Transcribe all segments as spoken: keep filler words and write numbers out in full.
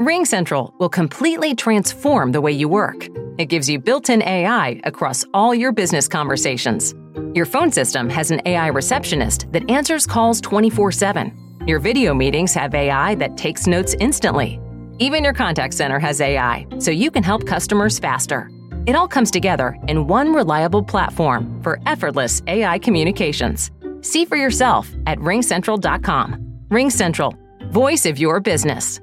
RingCentral will completely transform the way you work. It gives you built-in A I across all your business conversations. Your phone system has an A I receptionist that answers calls twenty-four seven. Your video meetings have A I that takes notes instantly. Even your contact center has A I, so you can help customers faster. It all comes together in one reliable platform for effortless A I communications. See for yourself at ring central dot com. RingCentral, voice of your business.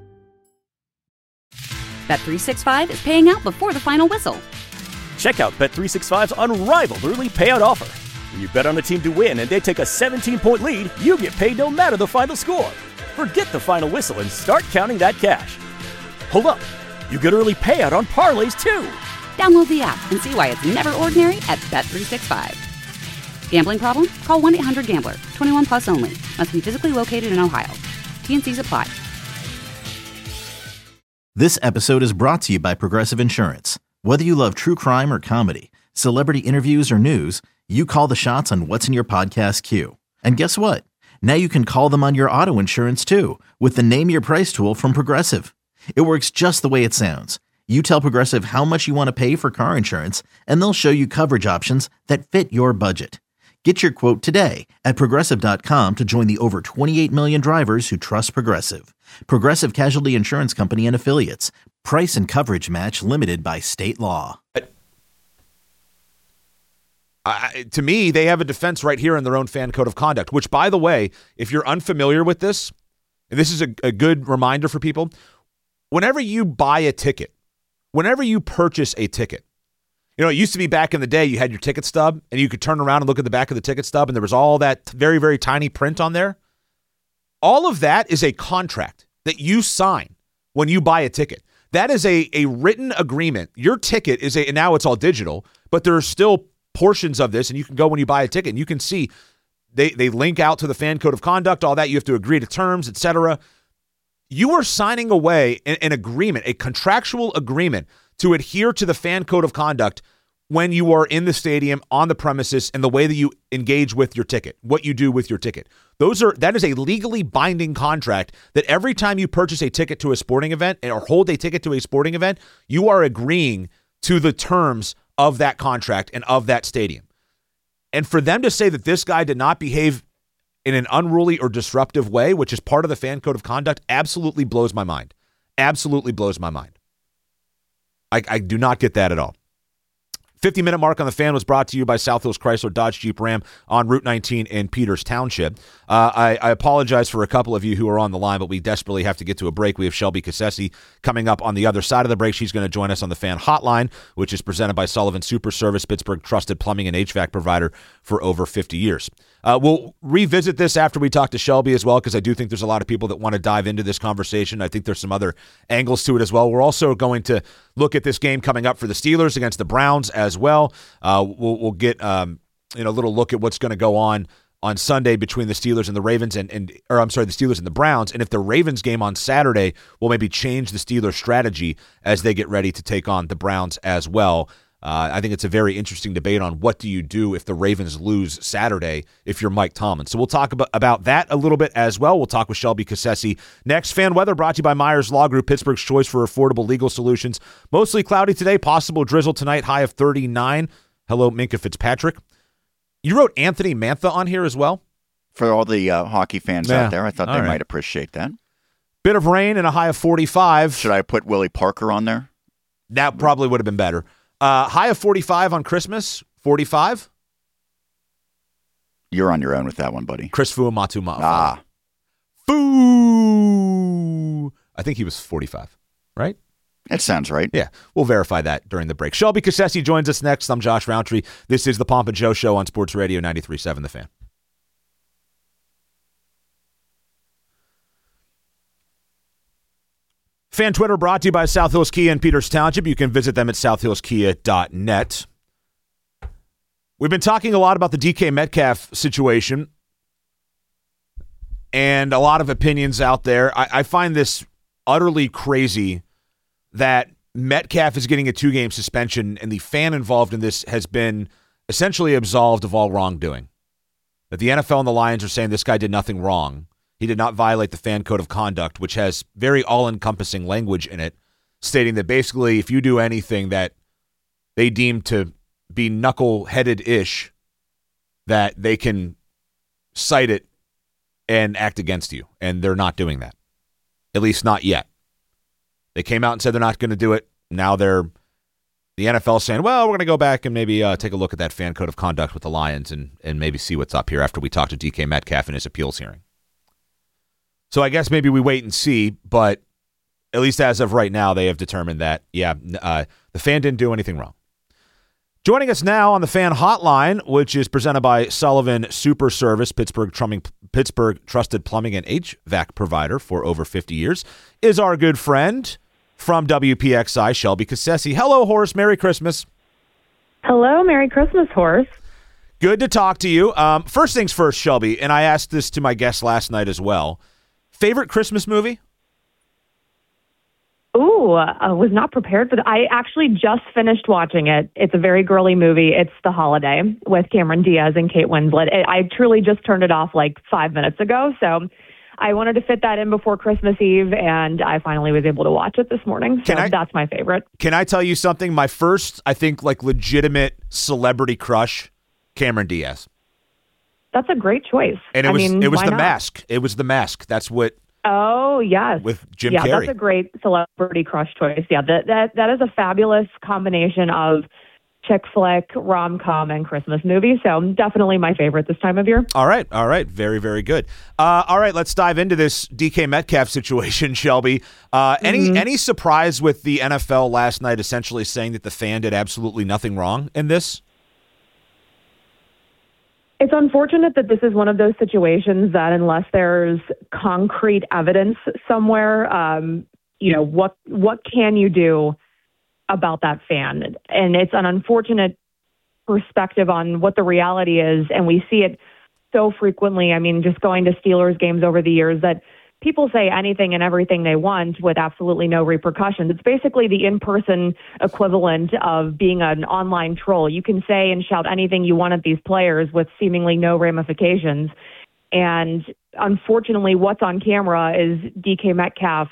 Bet three sixty-five is paying out before the final whistle. Check out Bet three sixty-five's unrivaled early payout offer. When you bet on a team to win and they take a seventeen-point lead, you get paid no matter the final score. Forget the final whistle and start counting that cash. Hold up. You get early payout on parlays, too. Download the app and see why it's never ordinary at Bet three sixty-five. Gambling problem? Call one eight hundred gambler. twenty-one plus only. Must be physically located in Ohio. T and Cs apply. This episode is brought to you by Progressive Insurance. Whether you love true crime or comedy, celebrity interviews or news, you call the shots on what's in your podcast queue. And guess what? Now you can call them on your auto insurance too with the Name Your Price tool from Progressive. It works just the way it sounds. You tell Progressive how much you want to pay for car insurance, and they'll show you coverage options that fit your budget. Get your quote today at Progressive dot com to join the over twenty-eight million drivers who trust Progressive. Progressive Casualty Insurance Company and Affiliates. Price and coverage match limited by state law. Uh, to me, they have a defense right here in their own fan code of conduct, which, by the way, if you're unfamiliar with this, and this is a, a good reminder for people, whenever you buy a ticket, whenever you purchase a ticket, you know, it used to be back in the day, you had your ticket stub, and you could turn around and look at the back of the ticket stub, and there was all that very, very tiny print on there. All of that is a contract that you sign when you buy a ticket. That is a, a written agreement. Your ticket is a, and now it's all digital, but there are still portions of this, and you can go when you buy a ticket, and you can see they, they link out to the fan code of conduct, all that. You have to agree to terms, et cetera. You are signing away an, an agreement, a contractual agreement to adhere to the fan code of conduct when you are in the stadium, on the premises, and the way that you engage with your ticket, what you do with your ticket. Those are that is a legally binding contract that every time you purchase a ticket to a sporting event or hold a ticket to a sporting event, you are agreeing to the terms of that contract and of that stadium. And for them to say that this guy did not behave in an unruly or disruptive way, which is part of the fan code of conduct, absolutely blows my mind. Absolutely blows my mind. I, I do not get that at all. fifty-minute mark on the Fan was brought to you by South Hills Chrysler Dodge Jeep Ram on Route nineteen in Peters Township. Uh, I, I apologize for a couple of you who are on the line, but we desperately have to get to a break. We have Shelby Cassesi coming up on the other side of the break. She's going to join us on the Fan Hotline, which is presented by Sullivan Super Service, Pittsburgh trusted plumbing and H V A C provider for over fifty years. Uh, we'll revisit this after we talk to Shelby as well, because I do think there's a lot of people that want to dive into this conversation. I think there's some other angles to it as well. We're also going to look at this game coming up for the Steelers against the Browns as well. Uh, we'll, we'll get um, you know, a little look at what's going to go on on Sunday between the Steelers and the Ravens, and, and or I'm sorry, the Steelers and the Browns, and if the Ravens game on Saturday will maybe change the Steelers' strategy as they get ready to take on the Browns as well. Uh, I think it's a very interesting debate on what do you do if the Ravens lose Saturday if you're Mike Tomlin. So we'll talk about, about that a little bit as well. We'll talk with Shelby Cassesi next. Fan weather brought to you by Myers Law Group, Pittsburgh's choice for affordable legal solutions. Mostly cloudy today, possible drizzle tonight, high of thirty-nine. Hello, Minka Fitzpatrick. You wrote Anthony Mantha on here as well? For all the uh, hockey fans yeah. out there, I thought all they right. might appreciate that. Bit of rain and a high of forty-five. Should I put Willie Parker on there? That probably would have been better. Uh, high of forty-five on Christmas, forty-five. You're on your own with that one, buddy. Chris Fuamatu Ma'afala. Ah. Foo. I think he was forty-five, right? It sounds right. Yeah, we'll verify that during the break. Shelby Cassesi joins us next. I'm Josh Roundtree. This is the Pomp and Joe Show on Sports Radio ninety-three point seven The Fan. Fan Twitter brought to you by South Hills Kia in Peters Township. You can visit them at south hills kia dot net. We've been talking a lot about the D K Metcalf situation and a lot of opinions out there. I, I find this utterly crazy that Metcalf is getting a two-game suspension and the fan involved in this has been essentially absolved of all wrongdoing. That the N F L and the Lions are saying this guy did nothing wrong. He did not violate the fan code of conduct, which has very all-encompassing language in it, stating that basically if you do anything that they deem to be knuckle-headed-ish, that they can cite it and act against you, and they're not doing that, at least not yet. They came out and said they're not going to do it. Now they're the N F L saying, well, we're going to go back and maybe uh, take a look at that fan code of conduct with the Lions and, and maybe see what's up here after we talk to D K Metcalf in his appeals hearing. So I guess maybe we wait and see, but at least as of right now, they have determined that, yeah, uh, the fan didn't do anything wrong. Joining us now on the Fan Hotline, which is presented by Sullivan Super Service, Pittsburgh, Trumming, Pittsburgh trusted plumbing and H V A C provider for over fifty years, is our good friend from W P X I, Shelby Cassesi. Hello, Horace. Merry Christmas. Hello. Merry Christmas, Horace. Good to talk to you. Um, first things first, Shelby, and I asked this to my guest last night as well. Favorite Christmas movie? Ooh, I was not prepared for that. I actually just finished watching it. It's a very girly movie. It's The Holiday with Cameron Diaz and Kate Winslet. I truly just turned it off like five minutes ago, so I wanted to fit that in before Christmas Eve, and I finally was able to watch it this morning, so I, that's my favorite. Can I tell you something? My first, I think, like legitimate celebrity crush, Cameron Diaz. That's a great choice. And it I was mean, it was The not? Mask. It was The Mask. That's what... Oh, yes. With Jim yeah, Carrey. Yeah, that's a great celebrity crush choice. Yeah, that that that is a fabulous combination of chick flick, rom-com, and Christmas movie. So definitely my favorite this time of year. All right. All right. Very, very good. Uh, all right. Let's dive into this D K Metcalf situation, Shelby. Uh, any mm-hmm. any surprise with the N F L last night essentially saying that the fan did absolutely nothing wrong in this? It's unfortunate that this is one of those situations that unless there's concrete evidence somewhere, um, you know, what what can you do about that fan? And it's an unfortunate perspective on what the reality is. And we see it so frequently. I mean, just going to Steelers games over the years that people say anything and everything they want with absolutely no repercussions. It's basically the in-person equivalent of being an online troll. You can say and shout anything you want at these players with seemingly no ramifications. And unfortunately, what's on camera is D K Metcalf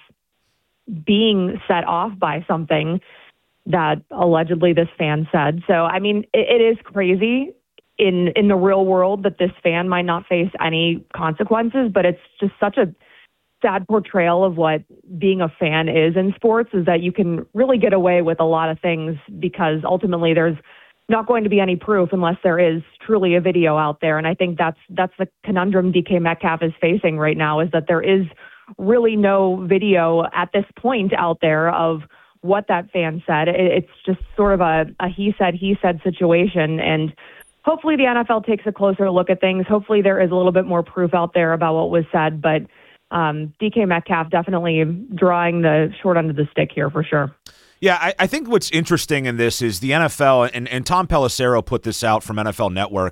being set off by something that allegedly this fan said. So, I mean, it, it is crazy in, in the real world that this fan might not face any consequences, but it's just such a sad portrayal of what being a fan is in sports, is that you can really get away with a lot of things because ultimately there's not going to be any proof unless there is truly a video out there. And I think that's that's the conundrum D K Metcalf is facing right now, is that there is really no video at this point out there of what that fan said. It, it's just sort of a, a he said, he said situation. And hopefully the N F L takes a closer look at things. Hopefully there is a little bit more proof out there about what was said, but Um, D K Metcalf definitely drawing the short end of the stick here for sure. Yeah, I, I think what's interesting in this is the N F L, and, and Tom Pelissero put this out from N F L Network.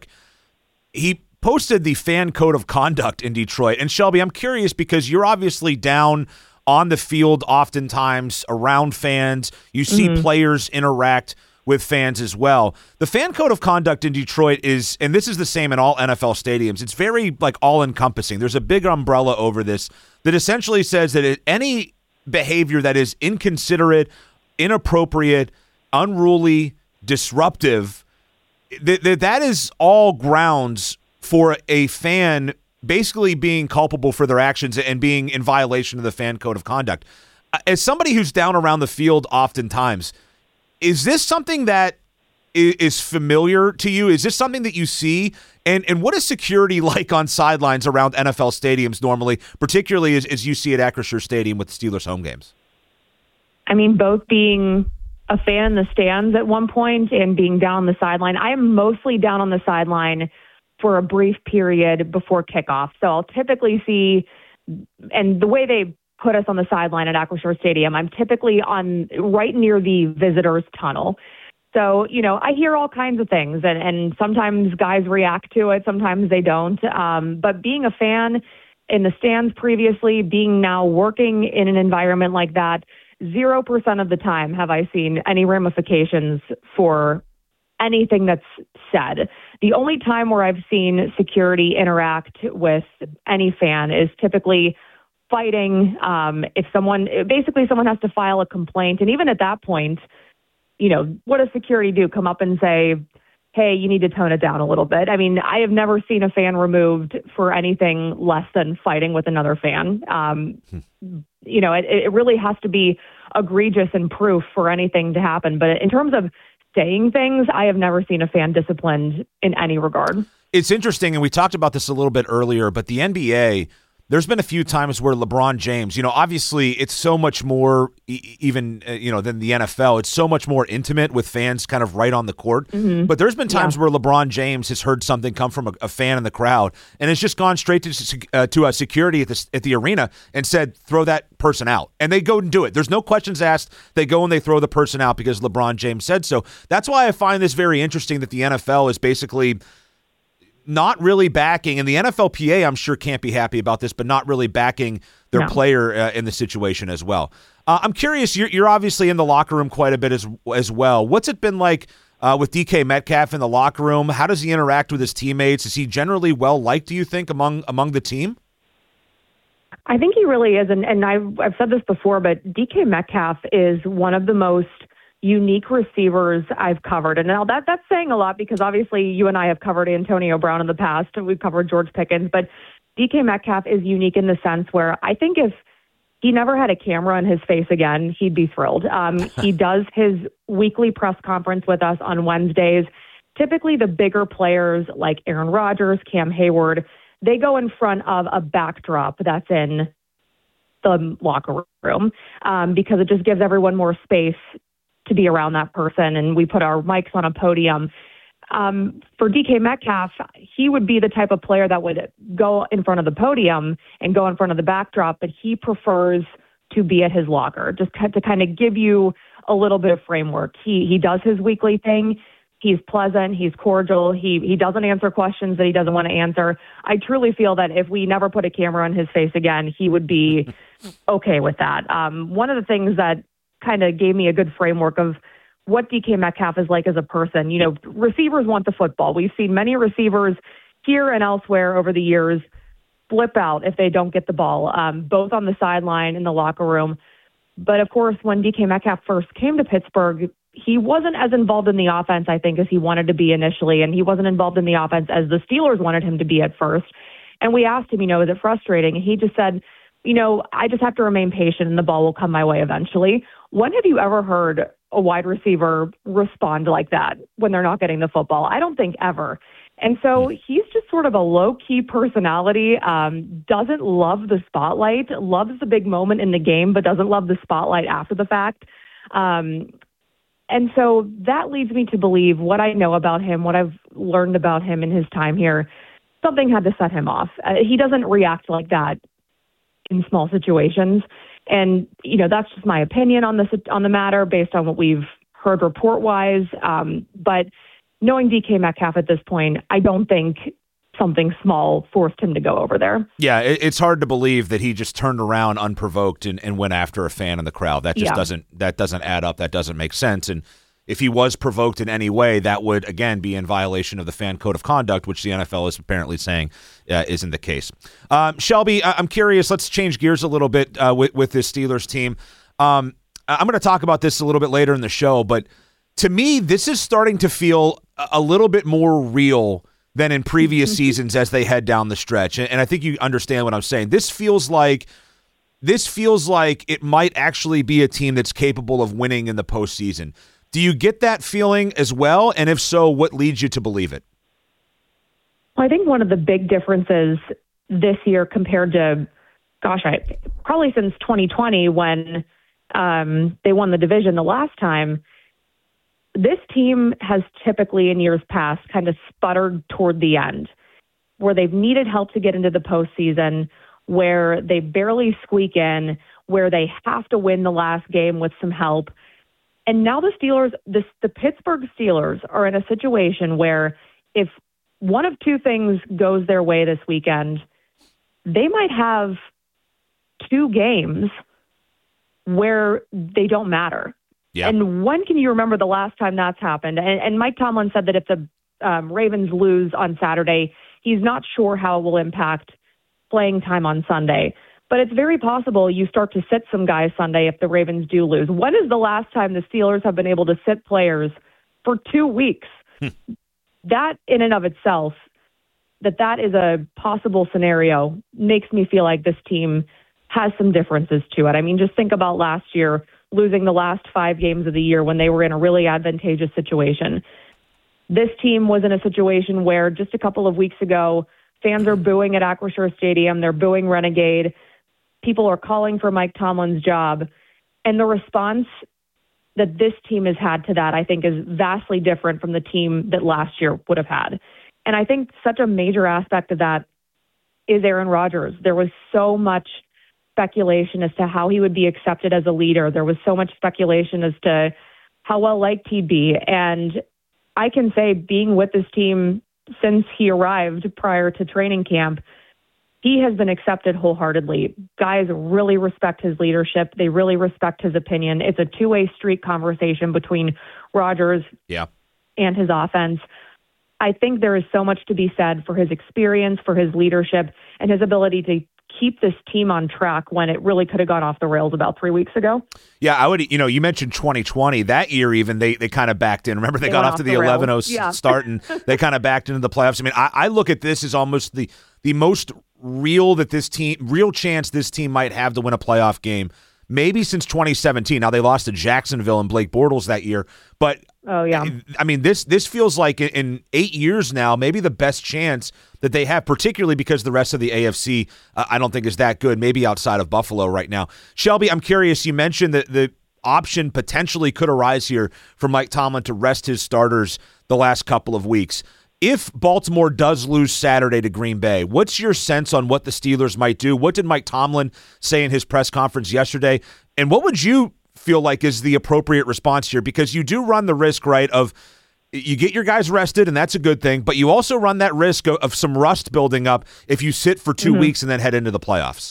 He posted the fan code of conduct in Detroit. And Shelby, I'm curious because you're obviously down on the field oftentimes around fans. You see mm-hmm. players interact with fans as well. The fan code of conduct in Detroit is, and this is the same in all N F L stadiums, it's very like all-encompassing. There's a big umbrella over this that essentially says that it, any behavior that is inconsiderate, inappropriate, unruly, disruptive, th- th- that is all grounds for a fan basically being culpable for their actions and being in violation of the fan code of conduct. As somebody who's down around the field oftentimes, is this something that is familiar to you? Is this something that you see? And and what is security like on sidelines around N F L stadiums normally, particularly as, as you see at Acrisure Stadium with the Steelers home games? I mean, both being a fan in the stands at one point and being down on the sideline. I am mostly down on the sideline for a brief period before kickoff. So I'll typically see, and the way they put us on the sideline at Acrisure Stadium, I'm typically on right near the visitors tunnel. So, you know, I hear all kinds of things, and, and sometimes guys react to it, sometimes they don't. Um, but being a fan in the stands previously, being now working in an environment like that, zero percent of the time have I seen any ramifications for anything that's said. The only time where I've seen security interact with any fan is typically fighting. Um, if someone, basically someone has to file a complaint. And even at that point, you know, what does security do? Come up and say, hey, you need to tone it down a little bit. I mean, I have never seen a fan removed for anything less than fighting with another fan. Um, hmm. You know, it, it really has to be egregious and proof for anything to happen. But in terms of saying things, I have never seen a fan disciplined in any regard. It's interesting, and we talked about this a little bit earlier, but the N B A, there's been a few times where LeBron James, you know, obviously it's so much more e- even, uh, you know, than the N F L. It's so much more intimate with fans kind of right on the court. Mm-hmm. But there's been times yeah. where LeBron James has heard something come from a, a fan in the crowd and has just gone straight to uh, to a security at the, at the arena and said, throw that person out. And they go and do it. There's no questions asked. They go and they throw the person out because LeBron James said so. That's why I find this very interesting that the N F L is basically not really backing, and the N F L P A, I'm sure, can't be happy about this, but not really backing their no. player uh, in the situation as well. Uh, I'm curious, you're, you're obviously in the locker room quite a bit as as well. What's it been like uh, with D K Metcalf in the locker room? How does he interact with his teammates? Is he generally well-liked, do you think, among among the team? I think he really is, and, and I've, I've said this before, but D K Metcalf is one of the most unique receivers I've covered. And now that that's saying a lot because obviously you and I have covered Antonio Brown in the past and we've covered George Pickens, but D K Metcalf is unique in the sense where I think if he never had a camera in his face again, he'd be thrilled. Um, he does his weekly press conference with us on Wednesdays. Typically the bigger players like Aaron Rodgers, Cam Hayward, they go in front of a backdrop that's in the locker room um, because it just gives everyone more space to be around that person, and we put our mics on a podium. Um, for D K Metcalf, he would be the type of player that would go in front of the podium and go in front of the backdrop, but he prefers to be at his locker, just to kind of give you a little bit of framework. He he does his weekly thing. He's pleasant. He's cordial. He he doesn't answer questions that he doesn't want to answer. I truly feel that if we never put a camera on his face again, he would be okay with that. Um, one of the things that kind of gave me a good framework of what D K Metcalf is like as a person. You know, receivers want the football. We've seen many receivers here and elsewhere over the years flip out if they don't get the ball, um, both on the sideline and the locker room. But of course, when D K Metcalf first came to Pittsburgh, he wasn't as involved in the offense, I think, as he wanted to be initially. And he wasn't involved in the offense as the Steelers wanted him to be at first. And we asked him, you know, is it frustrating? And he just said, you know, I just have to remain patient and the ball will come my way eventually. When have you ever heard a wide receiver respond like that when they're not getting the football? I don't think ever. And so he's just sort of a low-key personality, um, doesn't love the spotlight, loves the big moment in the game, but doesn't love the spotlight after the fact. Um, and so that leads me to believe what I know about him, what I've learned about him in his time here, something had to set him off. Uh, he doesn't react like that in small situations. And, you know, that's just my opinion on this, on the matter based on what we've heard report-wise. Um, but knowing D K Metcalf at this point, I don't think something small forced him to go over there. Yeah, it, it's hard to believe that he just turned around unprovoked and, and went after a fan in the crowd. That just yeah. doesn't that doesn't add up. That doesn't make sense. And if he was provoked in any way, that would, again, be in violation of the fan code of conduct, which the N F L is apparently saying uh, isn't the case. Um, Shelby, I- I'm curious. Let's change gears a little bit uh, with, with this Steelers team. Um, I'm going to talk about this a little bit later in the show, but to me, this is starting to feel a little bit more real than in previous seasons as they head down the stretch. And, and I think you understand what I'm saying. This feels like this feels like it might actually be a team that's capable of winning in the postseason. Do you get that feeling as well? And if so, what leads you to believe it? I think one of the big differences this year compared to, gosh, I, probably since twenty twenty when um, they won the division the last time, this team has typically in years past kind of sputtered toward the end, where they've needed help to get into the postseason, where they barely squeak in, where they have to win the last game with some help. And now the Steelers, the, the Pittsburgh Steelers are in a situation where if one of two things goes their way this weekend, they might have two games where they don't matter. Yeah. And when can you remember the last time that's happened? And, and Mike Tomlin said that if the um, Ravens lose on Saturday, he's not sure how it will impact playing time on Sunday. But it's very possible you start to sit some guys Sunday if the Ravens do lose. When is the last time the Steelers have been able to sit players for two weeks? That in and of itself, that that is a possible scenario, makes me feel like this team has some differences to it. I mean, just think about last year, losing the last five games of the year when they were in a really advantageous situation. This team was in a situation where just a couple of weeks ago, fans are booing at Acrisure Stadium. They're booing Renegade. People are calling for Mike Tomlin's job. And the response that this team has had to that, I think, is vastly different from the team that last year would have had. And I think such a major aspect of that is Aaron Rodgers. There was so much speculation as to how he would be accepted as a leader. There was so much speculation as to how well liked he'd be. And I can say, being with this team since he arrived prior to training camp, he has been accepted wholeheartedly. Guys really respect his leadership. They really respect his opinion. It's a two-way street conversation between Rodgers yeah. and his offense. I think there is so much to be said for his experience, for his leadership, and his ability to keep this team on track when it really could have gone off the rails about three weeks ago. Yeah, I would, you know, you mentioned twenty twenty. That year even, they they kind of backed in. Remember, they, they got off, off to the eleven oh yeah. start, and they kind of backed into the playoffs. I mean, I, I look at this as almost the the most real that this team, real chance this team might have to win a playoff game, maybe since twenty seventeen. Now, they lost to Jacksonville and Blake Bortles that year, but oh yeah, I mean, this this feels like in, in eight years now, maybe the best chance that they have, particularly because the rest of the A F C, uh, I don't think is that good, maybe outside of Buffalo right now. Shelby, I'm curious, you mentioned that the option potentially could arise here for Mike Tomlin to rest his starters the last couple of weeks. If Baltimore does lose Saturday to Green Bay, what's your sense on what the Steelers might do? What did Mike Tomlin say in his press conference yesterday? And what would you feel like is the appropriate response here? Because you do run the risk, right, of you get your guys rested, and that's a good thing, but you also run that risk of, of some rust building up if you sit for two mm-hmm. weeks and then head into the playoffs.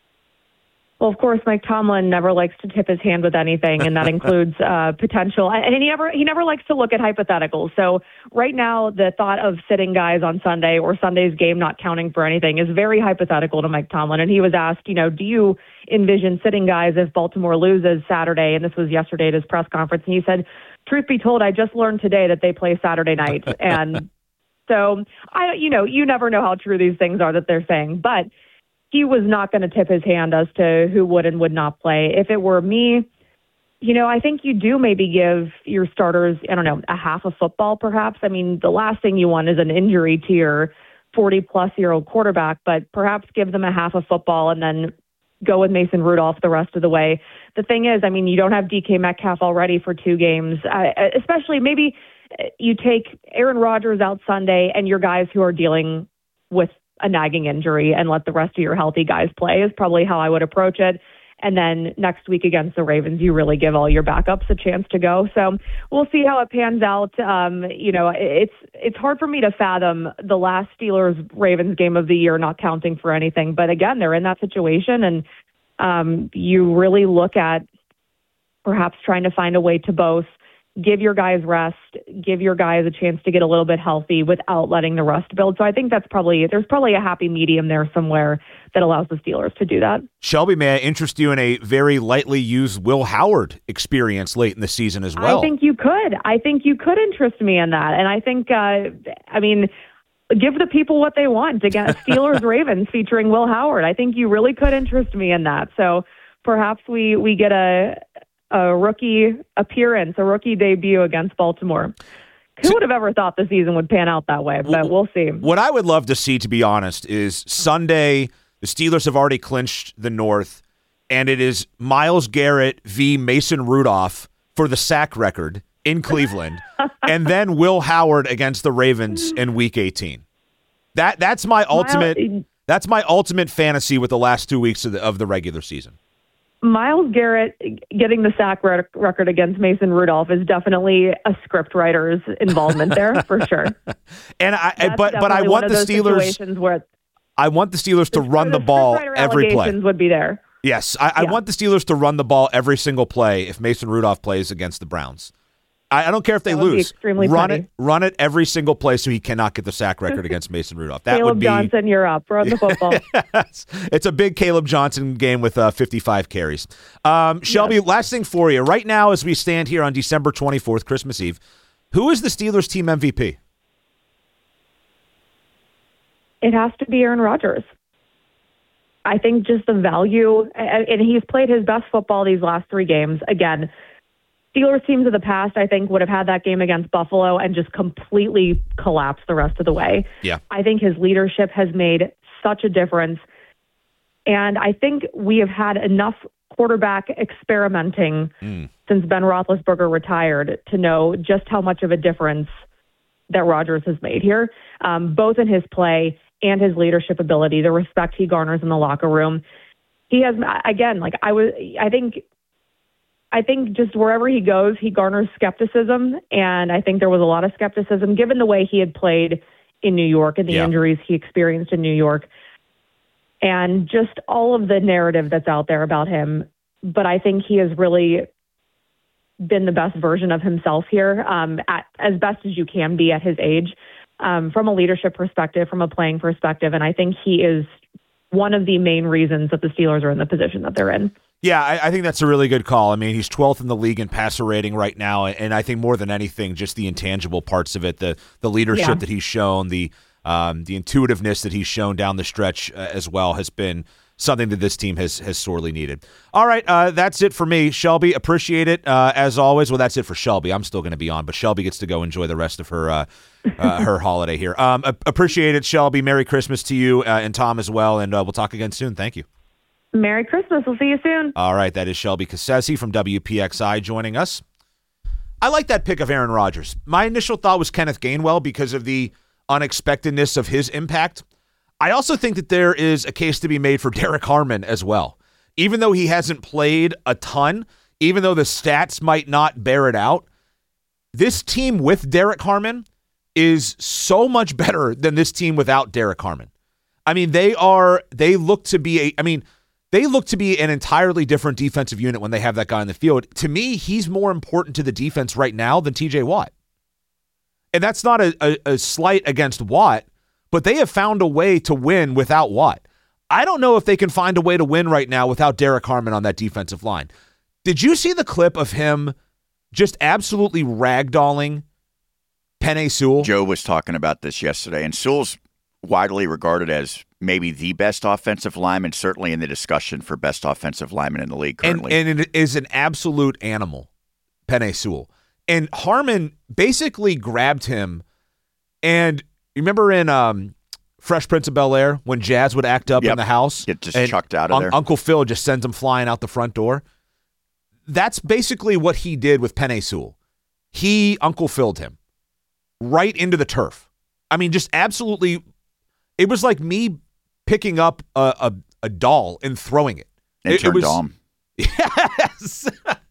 Well, of course, Mike Tomlin never likes to tip his hand with anything, and that includes uh, potential. And he never he never likes to look at hypotheticals. So right now, the thought of sitting guys on Sunday or Sunday's game not counting for anything is very hypothetical to Mike Tomlin. And he was asked, you know, do you envision sitting guys if Baltimore loses Saturday? And this was yesterday at his press conference. And he said, truth be told, I just learned today that they play Saturday night. And so, I, you know, you never know how true these things are that they're saying. But he was not going to tip his hand as to who would and would not play. If it were me, you know, I think you do maybe give your starters, I don't know, a half of football perhaps. I mean, the last thing you want is an injury to your forty-plus-year-old quarterback, but perhaps give them a half of football and then go with Mason Rudolph the rest of the way. The thing is, I mean, you don't have D K Metcalf already for two games, uh, especially maybe you take Aaron Rodgers out Sunday and your guys who are dealing with a nagging injury and let the rest of your healthy guys play is probably how I would approach it. And then next week against the Ravens, you really give all your backups a chance to go. So we'll see how it pans out. Um, you know, it's it's hard for me to fathom the last Steelers-Ravens game of the year not counting for anything. But again, they're in that situation, and um, you really look at perhaps trying to find a way to both give your guys rest, give your guys a chance to get a little bit healthy without letting the rust build. So I think that's probably, there's probably a happy medium there somewhere that allows the Steelers to do that. Shelby, may I interest you in a very lightly used Will Howard experience late in the season as well? I think you could. I think you could interest me in that. And I think, uh, I mean, give the people what they want. Again, Steelers Ravens featuring Will Howard. I think you really could interest me in that. So perhaps we, we get a, a rookie appearance, a rookie debut against Baltimore. Who would have ever thought the season would pan out that way? But we'll see. What I would love to see, to be honest, is Sunday, the Steelers have already clinched the North, and it is Myles Garrett v. Mason Rudolph for the sack record in Cleveland, and then Will Howard against the Ravens in Week eighteen. That That's my ultimate Myles, That's my ultimate fantasy with the last two weeks of the, of the regular season. Myles Garrett getting the sack re- record against Mason Rudolph is definitely a script writer's involvement there for sure. And I, but but I want the Steelers. Where I want the Steelers to the, run the, the ball every play. Would be there. Yes, I, I yeah. want the Steelers to run the ball every single play if Mason Rudolph plays against the Browns. I, I don't care if they That would be lose. extremely run funny. it, run it every single play so he cannot get the sack record against Mason Rudolph. That Caleb would be Johnson, you're up. Run the football. Yes. It's a big Caleb Johnson game with uh, fifty-five carries. Um, Shelby, Yes. last thing for you. Right now, as we stand here on December twenty-fourth, Christmas Eve, who is the Steelers team M V P? It has to be Aaron Rodgers. I think just the value, and and he's played his best football these last three games. Again, Steelers teams of the past, I think, would have had that game against Buffalo and just completely collapsed the rest of the way. Yeah. I think his leadership has made such a difference. And I think we have had enough quarterback experimenting Mm. since Ben Roethlisberger retired to know just how much of a difference that Rodgers has made here, um, both in his play and his leadership ability, the respect he garners in the locker room. He has, again, like I was, I think, I think just wherever he goes, he garners skepticism. And I think there was a lot of skepticism given the way he had played in New York and the Yeah. injuries he experienced in New York and just all of the narrative that's out there about him. But I think he has really been the best version of himself here, um, at, as best as you can be at his age, um, from a leadership perspective, from a playing perspective. And I think he is one of the main reasons that the Steelers are in the position that they're in. Yeah, I, I think that's a really good call. I mean, he's twelfth in the league in passer rating right now, and I think more than anything, just the intangible parts of it, the the leadership Yeah. that he's shown, the um, the intuitiveness that he's shown down the stretch uh, as well has been something that this team has has sorely needed. All right, uh, that's it for me. Shelby, appreciate it uh, as always. Well, that's it for Shelby. I'm still going to be on, but Shelby gets to go enjoy the rest of her uh, uh, her holiday here. Um, a- appreciate it, Shelby. Merry Christmas to you uh, and Tom as well, and uh, we'll talk again soon. Thank you. Merry Christmas. We'll see you soon. All right, that is Shelby Cassesi from W P X I joining us. I like that pick of Aaron Rodgers. My initial thought was Kenneth Gainwell because of the unexpectedness of his impact. I also think that there is a case to be made for Derek Harmon as well. Even though he hasn't played a ton, even though the stats might not bear it out, this team with Derek Harmon is so much better than this team without Derek Harmon. I mean, they are, they look to be a, I mean, they look to be an entirely different defensive unit when they have that guy in the field. To me, he's more important to the defense right now than T J Watt. And that's not a, a, a slight against Watt, but they have found a way to win without Watt. I don't know if they can find a way to win right now without Derek Harmon on that defensive line. Did you see the clip of him just absolutely ragdolling Penei Sewell? Joe was talking about this yesterday, and Sewell's widely regarded as maybe the best offensive lineman, certainly in the discussion for best offensive lineman in the league currently. And, and it is an absolute animal, Penei Sewell. And Harmon basically grabbed him. And you remember in um, Fresh Prince of Bel-Air when Jazz would act up Yep. in the house? Get just and chucked out of Un- there. Uncle Phil just sends him flying out the front door. That's basically what he did with Penei Sewell. He Uncle Phil'd him right into the turf. I mean, just absolutely. It was like me picking up a, a, a doll and throwing it. It, it Intern was, Dom. Yes.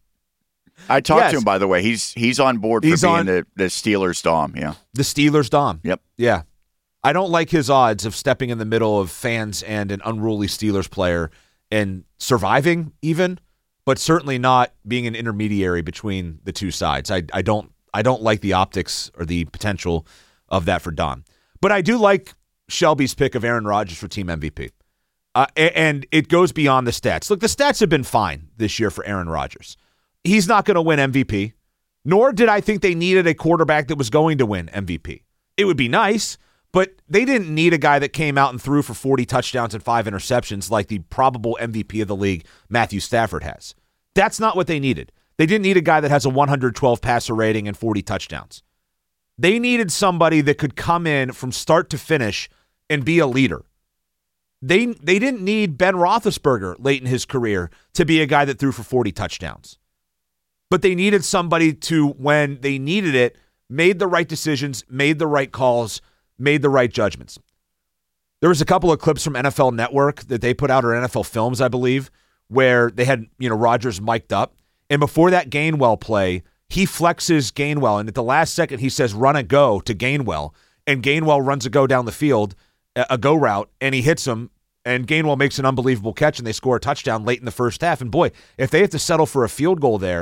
I talked Yes. to him, by the way. He's he's on board for He's being on- the, the Steelers Dom. Yeah. The Steelers Dom. Yep. Yeah. I don't like his odds of stepping in the middle of fans and an unruly Steelers player and surviving even, but certainly not being an intermediary between the two sides. I, I don't I don't like the optics or the potential of that for Dom. But I do like Shelby's pick of Aaron Rodgers for team M V P. Uh, a- and it goes beyond the stats. Look, the stats have been fine this year for Aaron Rodgers. He's not going to win M V P, nor did I think they needed a quarterback that was going to win M V P. It would be nice, but they didn't need a guy that came out and threw for forty touchdowns and five interceptions like the probable M V P of the league, Matthew Stafford, has. That's not what they needed. They didn't need a guy that has a one hundred twelve passer rating and forty touchdowns. They needed somebody that could come in from start to finish and be a leader. They they didn't need Ben Roethlisberger late in his career to be a guy that threw for forty touchdowns. But they needed somebody to, when they needed it, made the right decisions, made the right calls, made the right judgments. There was a couple of clips from N F L Network that they put out, or N F L Films, I believe, where they had, you know, Rodgers mic'd up. And before that Gainwell play, he flexes Gainwell. And at the last second, he says, run a go to Gainwell. And Gainwell runs a go down the field, a go route, and he hits him. And Gainwell makes an unbelievable catch, and they score a touchdown late in the first half. And boy, if they have to settle for a field goal there,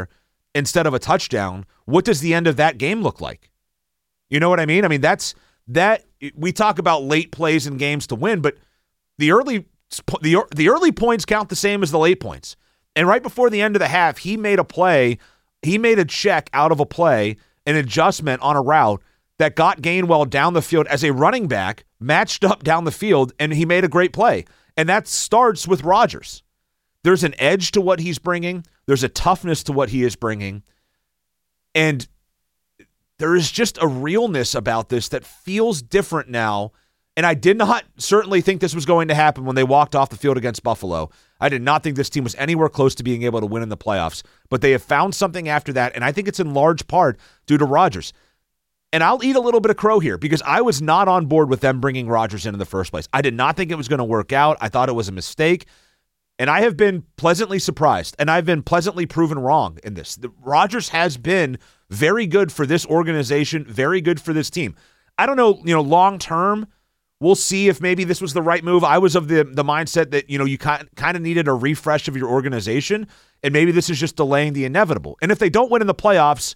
instead of a touchdown, what does the end of that game look like? You know what I mean? I mean, that's that we talk about late plays in games to win, but the early the the early points count the same as the late points. And right before the end of the half, he made a play, he made a check out of a play, an adjustment on a route that got Gainwell down the field as a running back, matched up down the field, and he made a great play. And that starts with Rodgers. There's an edge to what he's bringing. There's a toughness to what he is bringing. And there is just a realness about this that feels different now. And I did not certainly think this was going to happen when they walked off the field against Buffalo. I did not think this team was anywhere close to being able to win in the playoffs. But they have found something after that, and I think it's in large part due to Rodgers. And I'll eat a little bit of crow here because I was not on board with them bringing Rodgers in in the first place. I did not think it was going to work out. I thought it was a mistake. And I have been pleasantly surprised, and I've been pleasantly proven wrong in this. The, Rodgers has been very good for this organization, very good for this team. I don't know, you know, long term, we'll see if maybe this was the right move. I was of the the mindset that, you know, you kind of needed a refresh of your organization, and maybe this is just delaying the inevitable. And if they don't win in the playoffs,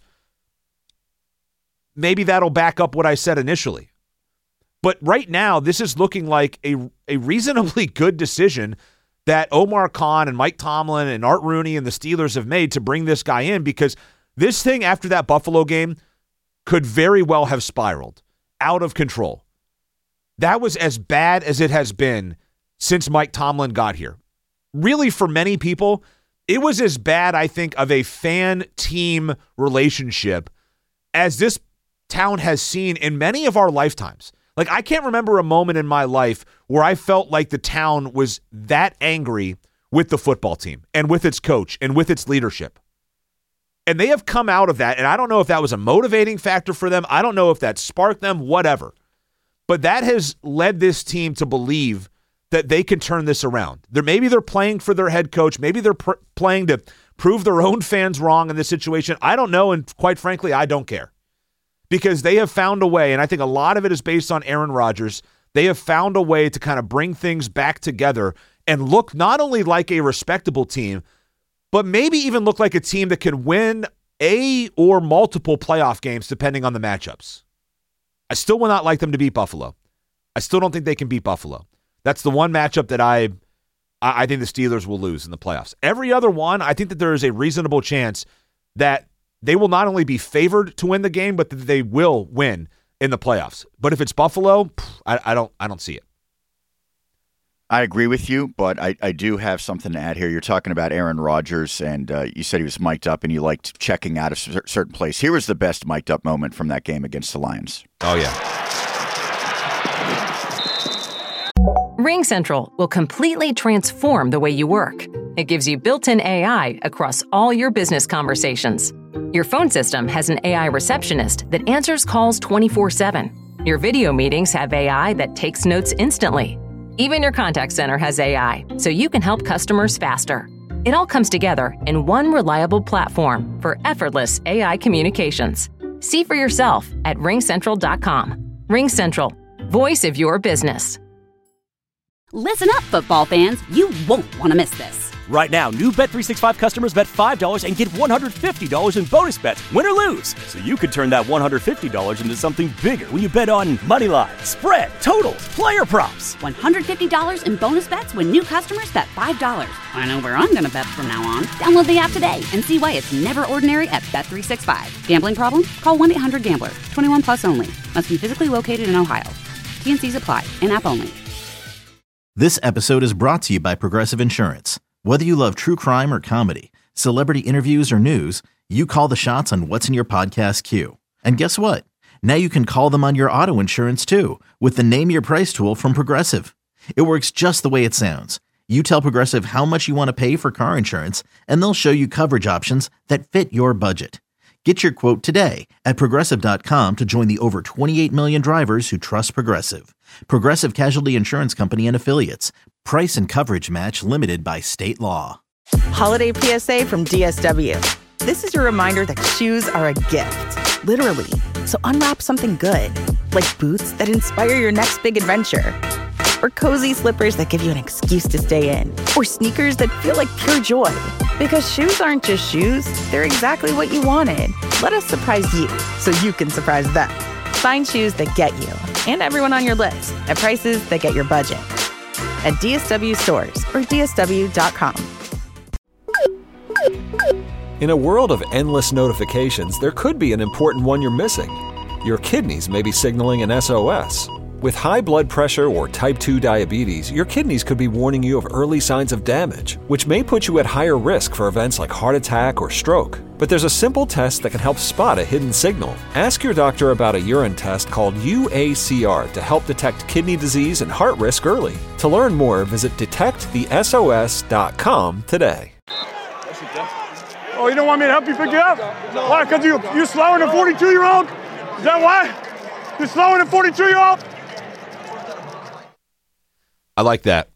maybe that'll back up what I said initially. But right now, this is looking like a, a reasonably good decision that Omar Khan and Mike Tomlin and Art Rooney and the Steelers have made to bring this guy in, because this thing after that Buffalo game could very well have spiraled out of control. That was as bad as it has been since Mike Tomlin got here. Really, for many people, it was as bad, I think, of a fan-team relationship as this town has seen in many of our lifetimes. Like, I can't remember a moment in my life where I felt like the town was that angry with the football team and with its coach and with its leadership. And they have come out of that, and I don't know if that was a motivating factor for them. I don't know if that sparked them, whatever. But that has led this team to believe that they can turn this around. They're, maybe they're playing for their head coach. Maybe they're pr- playing to prove their own fans wrong in this situation. I don't know, and quite frankly, I don't care. Because they have found a way, and I think a lot of it is based on Aaron Rodgers, they have found a way to kind of bring things back together and look not only like a respectable team, but maybe even look like a team that could win a or multiple playoff games depending on the matchups. I still will not like them to beat Buffalo. I still don't think they can beat Buffalo. That's the one matchup that I, I think the Steelers will lose in the playoffs. Every other one, I think that there is a reasonable chance that they will not only be favored to win the game, but that they will win in the playoffs. But if it's Buffalo, I, I don't I don't see it. I agree with you, but I, I do have something to add here. You're talking about Aaron Rodgers, and uh, you said he was mic'd up and you liked checking out a certain place. Here was the best mic'd up moment from that game against the Lions. Oh, yeah. RingCentral will completely transform the way you work. It gives you built-in A I across all your business conversations. Your phone system has an A I receptionist that answers calls twenty-four seven. Your video meetings have A I that takes notes instantly. Even your contact center has A I, so you can help customers faster. It all comes together in one reliable platform for effortless A I communications. See for yourself at ring central dot com. RingCentral, voice of your business. Listen up, football fans. You won't want to miss this. Right now, new Bet three sixty-five customers bet five dollars and get one hundred fifty dollars in bonus bets, win or lose. So you could turn that one hundred fifty dollars into something bigger when you bet on money line, spread, totals, player props. one hundred fifty dollars in bonus bets when new customers bet five dollars. I know where I'm going to bet from now on. Download the app today and see why it's never ordinary at Bet three sixty-five. Gambling problem? Call one eight hundred gambler. twenty-one plus only. Must be physically located in Ohio. T and C's apply. In-app only. This episode is brought to you by Progressive Insurance. Whether you love true crime or comedy, celebrity interviews or news, you call the shots on what's in your podcast queue. And guess what? Now you can call them on your auto insurance too with the Name Your Price tool from Progressive. It works just the way it sounds. You tell Progressive how much you want to pay for car insurance, and they'll show you coverage options that fit your budget. Get your quote today at Progressive dot com to join the over twenty-eight million drivers who trust Progressive. Progressive Casualty Insurance Company and Affiliates. Price and coverage match limited by state law. Holiday P S A from D S W. This is your reminder that shoes are a gift, literally. So unwrap something good, like boots that inspire your next big adventure, or cozy slippers that give you an excuse to stay in, or sneakers that feel like pure joy. Because shoes aren't just shoes, they're exactly what you wanted. Let us surprise you so you can surprise them. Find shoes that get you and everyone on your list at prices that get your budget. At D S W stores or D S W dot com. In a world of endless notifications, there could be an important one you're missing. Your kidneys may be signaling an S O S. With high blood pressure or type two diabetes, your kidneys could be warning you of early signs of damage, which may put you at higher risk for events like heart attack or stroke. But there's a simple test that can help spot a hidden signal. Ask your doctor about a urine test called U A C R to help detect kidney disease and heart risk early. To learn more, visit detect the S O S dot com today. Oh, you don't want me to help you pick you up? Why? Because you, you're slower than a forty-two-year-old? Is that why? You're slower than a forty-two-year-old? I like that.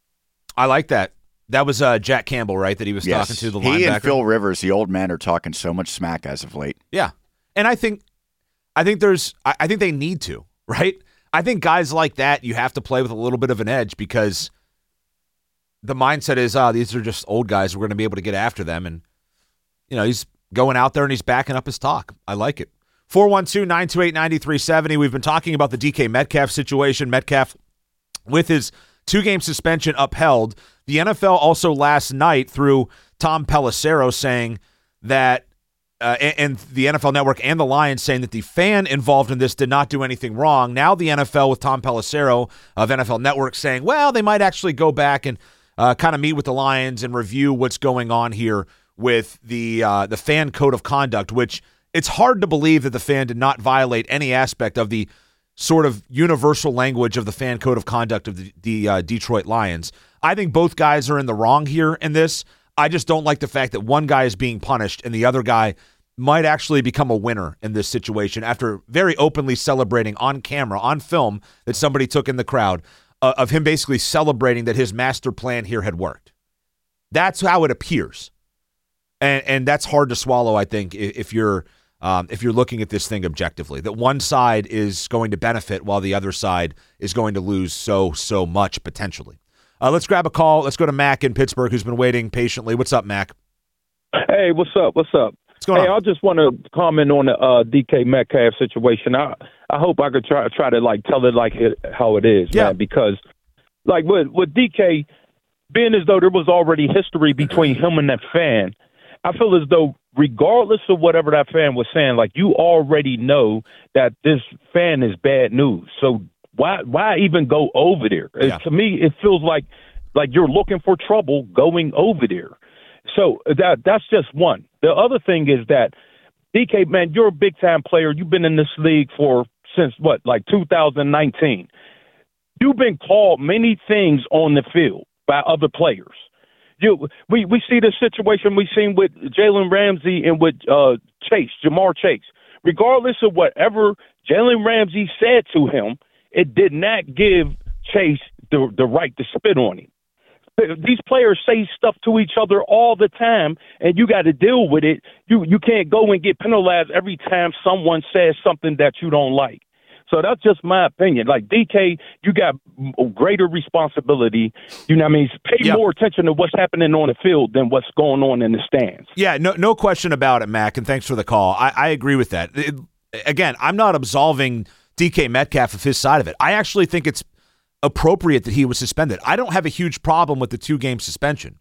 I like that. That was uh, Jack Campbell, right, that he was yes. talking to, the he linebacker? He and Phil Rivers, the old man, are talking so much smack as of late. Yeah. And I think I think there's I, I think they need to, right? I think guys like that, you have to play with a little bit of an edge because the mindset is, oh, these are just old guys. We're going to be able to get after them. And, you know, he's going out there and he's backing up his talk. I like it. four one two, nine two eight, nine three seven zero. We've been talking about the D K Metcalf situation. Metcalf with his two-game suspension upheld. The N F L also last night through Tom Pelissero saying that, uh, and, and the N F L Network and the Lions saying that the fan involved in this did not do anything wrong. Now the N F L with Tom Pelissero of N F L Network saying, well, they might actually go back and uh, kind of meet with the Lions and review what's going on here with the uh, the fan code of conduct, which it's hard to believe that the fan did not violate any aspect of the sort of universal language of the fan code of conduct of the, the uh, Detroit Lions. I think both guys are in the wrong here in this. I just don't like the fact that one guy is being punished and the other guy might actually become a winner in this situation after very openly celebrating on camera, on film, that somebody took in the crowd, uh, of him basically celebrating that his master plan here had worked. That's how it appears. And and that's hard to swallow, I think, if you're Um, if you're looking at this thing objectively, that one side is going to benefit while the other side is going to lose so, so much potentially. Uh, let's grab a call. Let's go to Mac in Pittsburgh, who's been waiting patiently. What's up, Mac? Hey, what's up? What's up? What's going hey, on? I just want to comment on the uh, D K Metcalf situation. I I hope I could try try to like tell it like it, how it is, yeah. man. Because like with with D K, being as though there was already history between him and that fan, I feel as though regardless of whatever that fan was saying, like you already know that this fan is bad news. So why why even go over there? Yeah. To me, it feels like like you're looking for trouble going over there. So that that's just one. The other thing is that D K, man, you're a big time player. You've been in this league for since what, like two thousand nineteen. You've been called many things on the field by other players. You, we, we see the situation we've seen with Jalen Ramsey and with uh, Chase, Jamar Chase. Regardless of whatever Jalen Ramsey said to him, it did not give Chase the, the right to spit on him. These players say stuff to each other all the time, and you got to deal with it. You you can't go and get penalized every time someone says something that you don't like. So that's just my opinion. Like, D K, you got greater responsibility. You know what I mean? Pay yep. more attention to what's happening on the field than what's going on in the stands. Yeah, no no question about it, Mac, and thanks for the call. I, I agree with that. It, again, I'm not absolving D K Metcalf of his side of it. I actually think it's appropriate that he was suspended. I don't have a huge problem with the two-game suspension.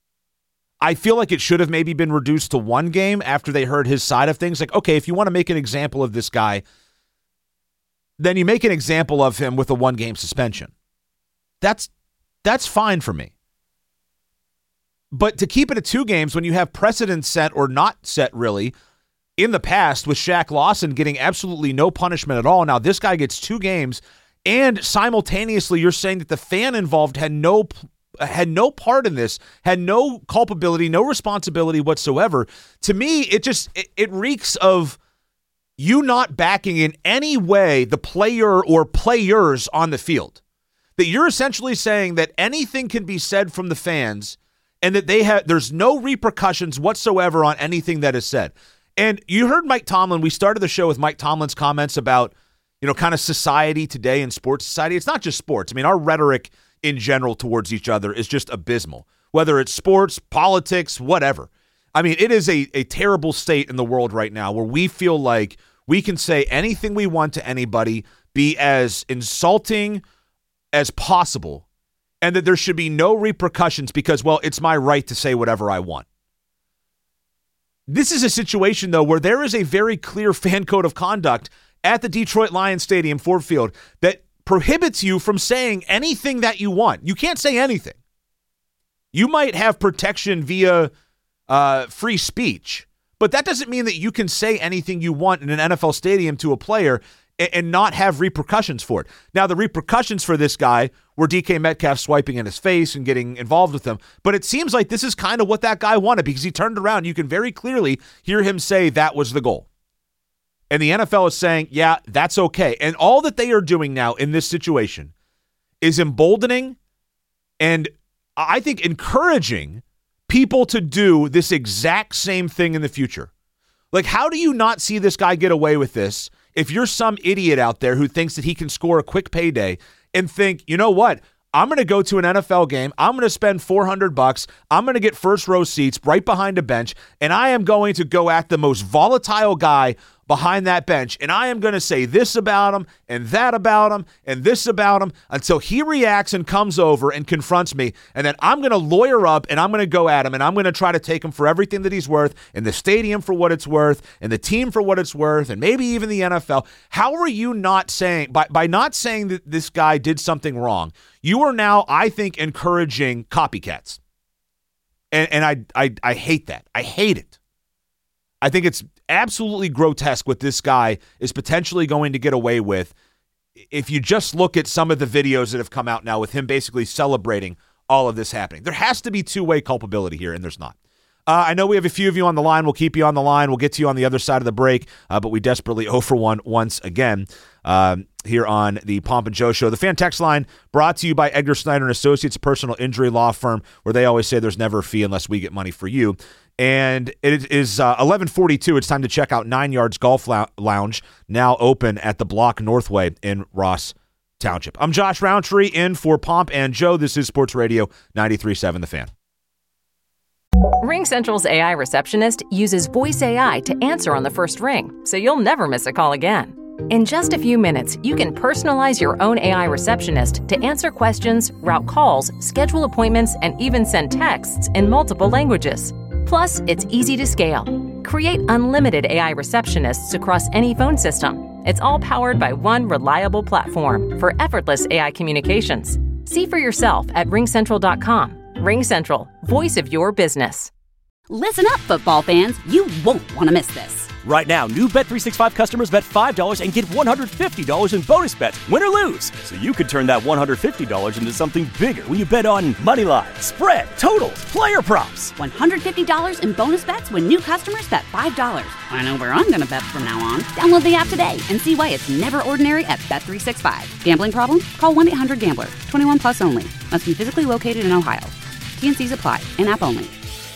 I feel like it should have maybe been reduced to one game after they heard his side of things. Like, okay, if you want to make an example of this guy, then you make an example of him with a one-game suspension. That's that's fine for me. But to keep it at two games when you have precedent set or not set really in the past with Shaq Lawson getting absolutely no punishment at all. Now this guy gets two games, and simultaneously you're saying that the fan involved had no had no part in this, had no culpability, no responsibility whatsoever. To me, it just it, it reeks of you not backing in any way the player or players on the field. That you're essentially saying that anything can be said from the fans and that they have there's no repercussions whatsoever on anything that is said. And you heard Mike Tomlin. We started the show with Mike Tomlin's comments about, you know, kind of society today and sports society. It's not just sports. I mean, our rhetoric in general towards each other is just abysmal. whether it's sports, politics, whatever. I mean, it is a, a terrible state in the world right now where we feel like we can say anything we want to anybody, be as insulting as possible, and that there should be no repercussions because, well, it's my right to say whatever I want. This is a situation, though, where there is a very clear fan code of conduct at the Detroit Lions Stadium, Ford Field, that prohibits you from saying anything that you want. You can't say anything. You might have protection via uh, free speech, but that doesn't mean that you can say anything you want in an N F L stadium to a player and, and not have repercussions for it. Now, the repercussions for this guy were D K Metcalf swiping in his face and getting involved with him, but it seems like this is kind of what that guy wanted because he turned around. You can very clearly hear him say that was the goal. And the N F L is saying, yeah, that's okay. And all that they are doing now in this situation is emboldening and I think encouraging people to do this exact same thing in the future. Like, how do you not see this guy get away with this if you're some idiot out there who thinks that he can score a quick payday and think, you know what? I'm going to go to an N F L game. I'm going to spend four hundred bucks. I'm going to get first row seats right behind a bench, and I am going to go at the most volatile guy behind that bench, and I am going to say this about him and that about him and this about him until he reacts and comes over and confronts me, and then I'm going to lawyer up and I'm going to go at him and I'm going to try to take him for everything that he's worth and the stadium for what it's worth and the team for what it's worth and maybe even the N F L. How are you not saying, by, by not saying that this guy did something wrong, you are now, I think, encouraging copycats. And, and I, I, I hate that. I hate it. I think it's absolutely grotesque what this guy is potentially going to get away with if you just look at some of the videos that have come out now with him basically celebrating all of this happening. There has to be two-way culpability here, and there's not. Uh, I know we have a few of you on the line. We'll keep you on the line. We'll get to you on the other side of the break, uh, but we desperately oh for one once again um, here on the Pomp and Joe Show. The Fan Text Line brought to you by Edgar Snyder and Associates, a personal injury law firm where they always say there's never a fee unless we get money for you. And it is uh, eleven forty-two. It's time to check out Nine Yards Golf Lounge, now open at the Block Northway in Ross Township. I'm Josh Roundtree in for Pomp and Joe. This is Sports Radio ninety-three point seven The Fan. RingCentral's A I receptionist uses voice A I to answer on the first ring, so you'll never miss a call again. In just a few minutes, you can personalize your own A I receptionist to answer questions, route calls, schedule appointments, and even send texts in multiple languages. Plus, it's easy to scale. Create unlimited A I receptionists across any phone system. It's all powered by one reliable platform for effortless A I communications. See for yourself at ring central dot com. RingCentral, voice of your business. Listen up, football fans. You won't want to miss this. Right now, new Bet three sixty-five customers bet five dollars and get one hundred fifty dollars in bonus bets, win or lose. So you could turn that one hundred fifty dollars into something bigger when you bet on money line, spread, totals, player props. one hundred fifty dollars in bonus bets when new customers bet five dollars. I know where I'm going to bet from now on. Download the app today and see why it's never ordinary at Bet three sixty-five. Gambling problem? Call one eight hundred gambler. twenty-one plus only. Must be physically located in Ohio. T and C's apply. In-app only.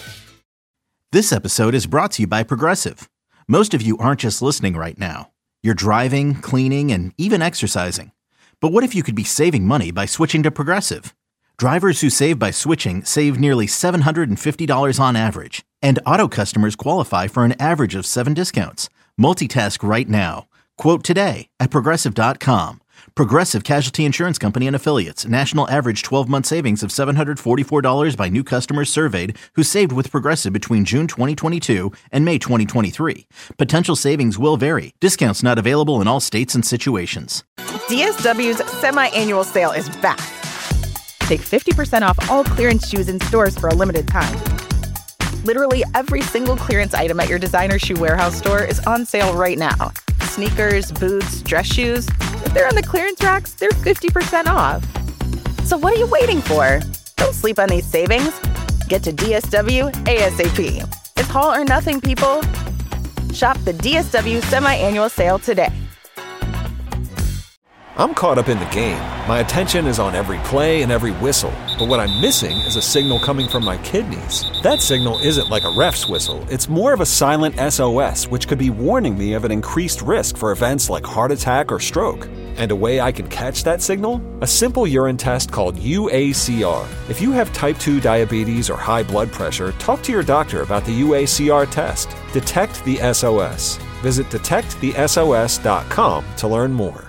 This episode is brought to you by Progressive. Most of you aren't just listening right now. You're driving, cleaning, and even exercising. But what if you could be saving money by switching to Progressive? Drivers who save by switching save nearly seven hundred fifty dollars on average. And auto customers qualify for an average of seven discounts. Multitask right now. Quote today at Progressive dot com. Progressive Casualty Insurance Company and Affiliates. National average twelve-month savings of seven hundred forty-four dollars by new customers surveyed who saved with Progressive between June twenty twenty-two and May twenty twenty-three. Potential savings will vary. Discounts not available in all states and situations. D S W's semi-annual sale is back. Take fifty percent off all clearance shoes in stores for a limited time. Literally every single clearance item at your designer shoe warehouse store is on sale right now. Sneakers, boots, dress shoes. If they're on the clearance racks, they're fifty percent off. So what are you waiting for? Don't sleep on these savings. Get to D S W ASAP. It's haul or nothing, people. Shop the D S W semi-annual sale today. I'm caught up in the game. My attention is on every play and every whistle. But what I'm missing is a signal coming from my kidneys. That signal isn't like a ref's whistle. It's more of a silent S O S, which could be warning me of an increased risk for events like heart attack or stroke. And a way I can catch that signal? A simple urine test called U A C R. If you have type two diabetes or high blood pressure, talk to your doctor about the U A C R test. Detect the S O S. Visit detect the S O S dot com to learn more.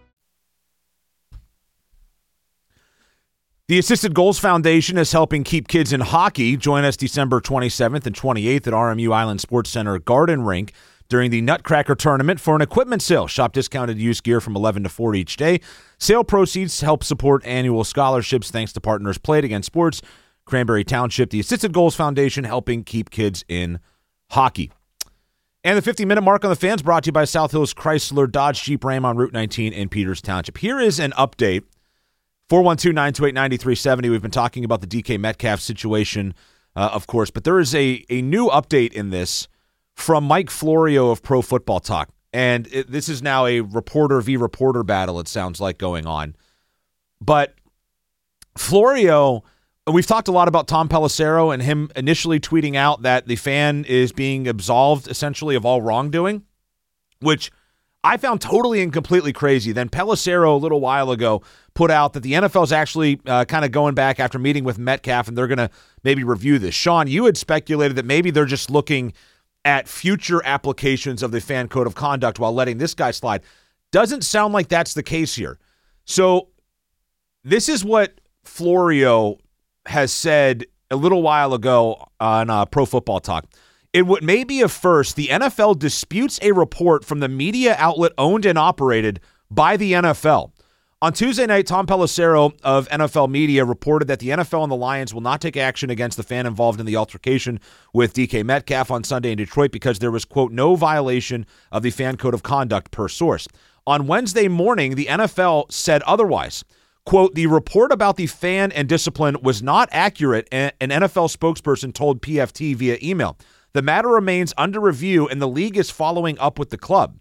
The Assisted Goals Foundation is helping keep kids in hockey. Join us December twenty-seventh and twenty-eighth at R M U Island Sports Center Garden Rink during the Nutcracker Tournament for an equipment sale. Shop discounted used gear from eleven to four each day. Sale proceeds help support annual scholarships thanks to partners Played Against Sports, Cranberry Township, the Assisted Goals Foundation helping keep kids in hockey. And the fifty-minute mark on the Fans brought to you by South Hills Chrysler Dodge Jeep Ram on Route nineteen in Peters Township. Here is an update. four one two, nine two eight, nine three seven zero. We've been talking about the D K Metcalf situation, uh, of course, but there is a, a new update in this from Mike Florio of Pro Football Talk. And it, this is now a reporter v. reporter battle, it sounds like, going on. But Florio, we've talked a lot about Tom Pelissero and him initially tweeting out that the fan is being absolved, essentially, of all wrongdoing, which I found totally and completely crazy. Then Pelissero, a little while ago, put out that the N F L is actually uh, kind of going back after meeting with Metcalf, and they're going to maybe review this. Sean, you had speculated that maybe they're just looking at future applications of the fan code of conduct while letting this guy slide. Doesn't sound like that's the case here. So this is what Florio has said a little while ago on uh, Pro Football Talk. In what may be a first, the N F L disputes a report from the media outlet owned and operated by the N F L. On Tuesday night, Tom Pelissero of N F L Media reported that the N F L and the Lions will not take action against the fan involved in the altercation with D K Metcalf on Sunday in Detroit because there was, quote, no violation of the fan code of conduct per source. On Wednesday morning, the N F L said otherwise. Quote, the report about the fan and discipline was not accurate, an N F L spokesperson told P F T via email. The matter remains under review, and the league is following up with the club.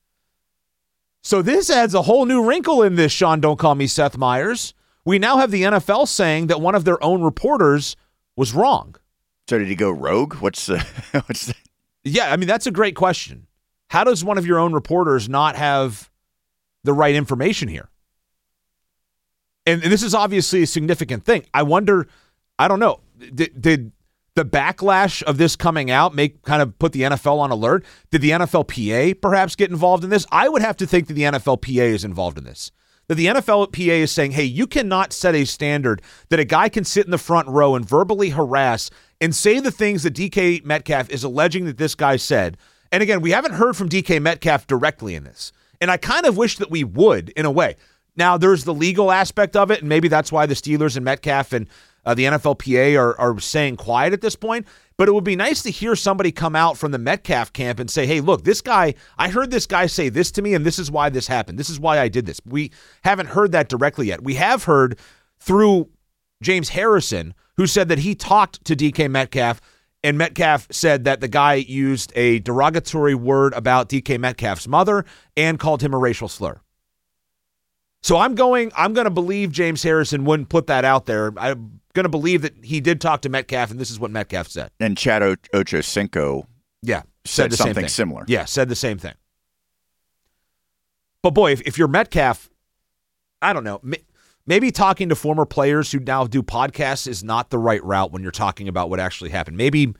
So this adds a whole new wrinkle in this, Sean, don't call me Seth Meyers. We now have the N F L saying that one of their own reporters was wrong. So did he go rogue? What's the... what's the... Yeah, I mean, that's a great question. How does one of your own reporters not have the right information here? And, and this is obviously a significant thing. I wonder, I don't know, did... did the backlash of this coming out make kind of put the N F L on alert? Did the N F L P A perhaps get involved in this? I would have to think that the N F L P A is involved in this. That the N F L P A is saying, hey, you cannot set a standard that a guy can sit in the front row and verbally harass and say the things that D K Metcalf is alleging that this guy said. And again, we haven't heard from D K Metcalf directly in this. And I kind of wish that we would, in a way. Now, there's the legal aspect of it, and maybe that's why the Steelers and Metcalf and Uh, the N F L P A are, are staying quiet at this point, but it would be nice to hear somebody come out from the Metcalf camp and say, hey, look, this guy, I heard this guy say this to me, and this is why this happened. This is why I did this. We haven't heard that directly yet. We have heard through James Harrison, who said that he talked to D K Metcalf, and Metcalf said that the guy used a derogatory word about D K Metcalf's mother and called him a racial slur. So I'm going, I'm going to believe James Harrison wouldn't put that out there. I'm going to believe that he did talk to Metcalf, and this is what Metcalf said. And Chad o- Ochocinco yeah, said, said something similar. Yeah, said the same thing. But boy, if, if you're Metcalf, I don't know, maybe talking to former players who now do podcasts is not the right route when you're talking about what actually happened. Maybe,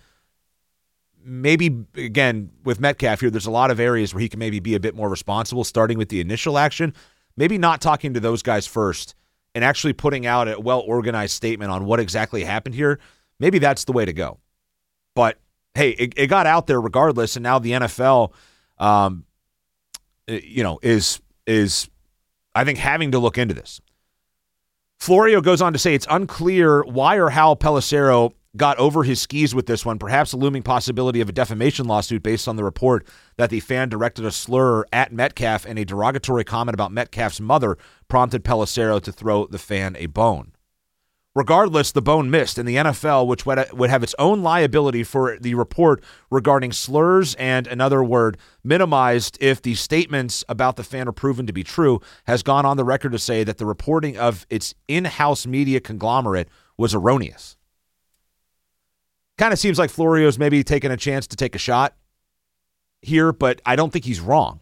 maybe again, with Metcalf here, there's a lot of areas where he can maybe be a bit more responsible, starting with the initial action. Maybe not talking to those guys first and actually putting out a well-organized statement on what exactly happened here. Maybe that's the way to go. But, hey, it, it got out there regardless, and now the N F L, um, you know, is, is, I think, having to look into this. Florio goes on to say it's unclear why or how Pelissero got over his skis with this one, perhaps a looming possibility of a defamation lawsuit based on the report that the fan directed a slur at Metcalf and a derogatory comment about Metcalf's mother prompted Pelissero to throw the fan a bone. Regardless, the bone missed, and the N F L, which would would have its own liability for the report regarding slurs and, another word, minimized if the statements about the fan are proven to be true, has gone on the record to say that the reporting of its in-house media conglomerate was erroneous. Kind of seems like Florio's maybe taking a chance to take a shot here, but I don't think he's wrong.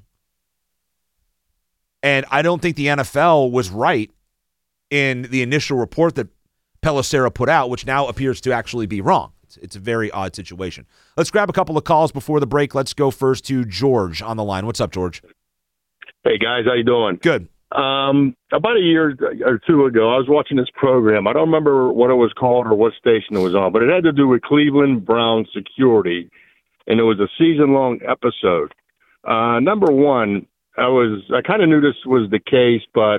And I don't think the N F L was right in the initial report that Pelissero put out, which now appears to actually be wrong. It's, it's a very odd situation. Let's grab a couple of calls before the break. Let's go first to George on the line. What's up, George? Hey, guys. How you doing? Good. Um, about a year or two ago, I was watching this program. I don't remember what it was called or what station it was on, but it had to do with Cleveland Browns security, and it was a season-long episode. Uh, number one, I was I kind of knew this was the case, but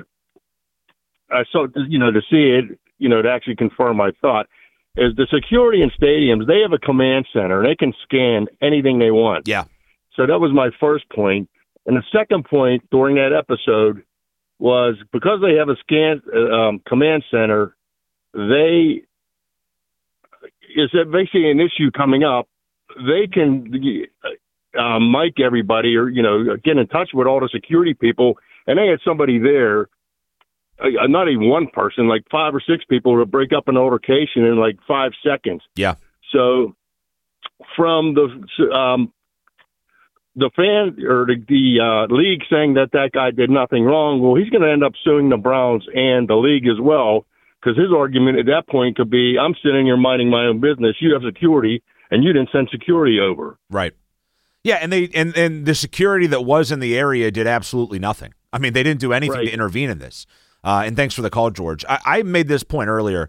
I saw, you know, to see it, you know, to actually confirm my thought, is the security in stadiums, they have a command center, and they can scan anything they want. Yeah. So that was my first point. And the second point during that episode was because they have a scan um, command center, they is that basically an issue coming up. They can uh, mic everybody or, you know, get in touch with all the security people, and they had somebody there. Uh, not even one person, like five or six people to break up an altercation in like five seconds. Yeah. So from the um, the fan or the, the uh, league saying that that guy did nothing wrong, well, he's going to end up suing the Browns and the league as well, because his argument at that point could be, I'm sitting here minding my own business. You have security, and you didn't send security over. Right. Yeah, and they and, and the security that was in the area did absolutely nothing. I mean, they didn't do anything Right. to intervene in this. Uh, and thanks for the call, George. I, I made this point earlier.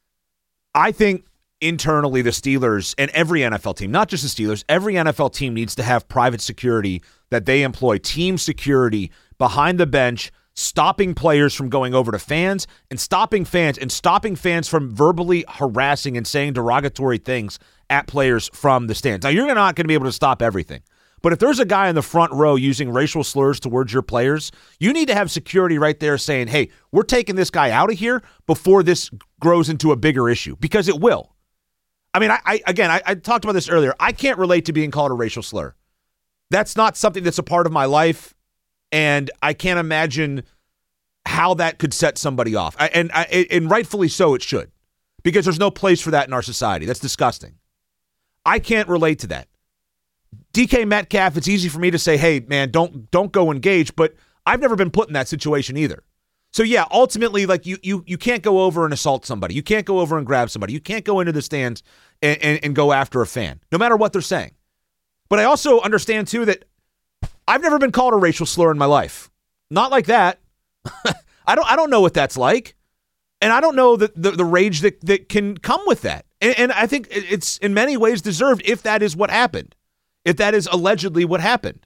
I think internally the Steelers and every N F L team, not just the Steelers, every N F L team needs to have private security that they employ, team security behind the bench, stopping players from going over to fans and stopping fans and stopping fans from verbally harassing and saying derogatory things at players from the stands. Now, you're not going to be able to stop everything. But if there's a guy in the front row using racial slurs towards your players, you need to have security right there saying, hey, we're taking this guy out of here before this grows into a bigger issue, because it will. I mean, I, I again, I, I talked about this earlier. I can't relate to being called a racial slur. That's not something that's a part of my life, and I can't imagine how that could set somebody off. I, and, I, and rightfully so it should, because there's no place for that in our society. That's disgusting. I can't relate to that. D K Metcalf, it's easy for me to say, hey, man, don't don't go engage, but I've never been put in that situation either. So, yeah, ultimately, like, you you you can't go over and assault somebody. You can't go over and grab somebody. You can't go into the stands and, and, and go after a fan, no matter what they're saying. But I also understand, too, that I've never been called a racial slur in my life. Not like that. I don't I don't know what that's like. And I don't know the, the, the rage that, that can come with that. And, and I think it's in many ways deserved if that is what happened. If that is allegedly what happened.